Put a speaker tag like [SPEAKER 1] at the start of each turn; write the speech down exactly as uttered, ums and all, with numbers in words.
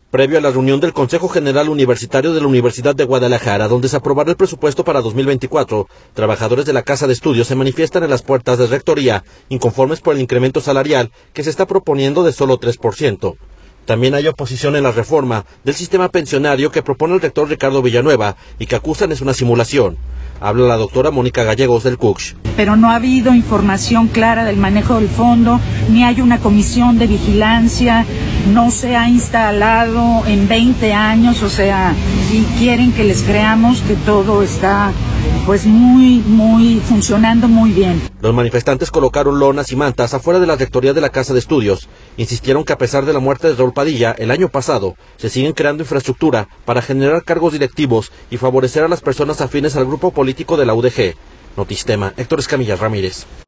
[SPEAKER 1] Previo a la reunión del Consejo General Universitario de la Universidad de Guadalajara, donde se aprobará el presupuesto para dos mil veinticuatro, trabajadores de la Casa de Estudios se manifiestan en las puertas de Rectoría, inconformes por el incremento salarial que se está proponiendo de solo tres por ciento. También hay oposición en la reforma del sistema pensionario que propone el rector Ricardo Villanueva y que acusan es una simulación. Habla la doctora Mónica Gallegos del C U C Sh.
[SPEAKER 2] Pero no ha habido información clara del manejo del fondo, ni hay una comisión de vigilancia, no se ha instalado en veinte años, o sea, y quieren que les creamos que todo está pues muy, muy, funcionando muy bien.
[SPEAKER 1] Los manifestantes colocaron lonas y mantas afuera de la rectoría de la Casa de Estudios. Insistieron que a pesar de la muerte de Raúl Padilla el año pasado, se siguen creando infraestructura para generar cargos directivos y favorecer a las personas afines al grupo político de la U D G. Notistema, Héctor Escamilla Ramírez.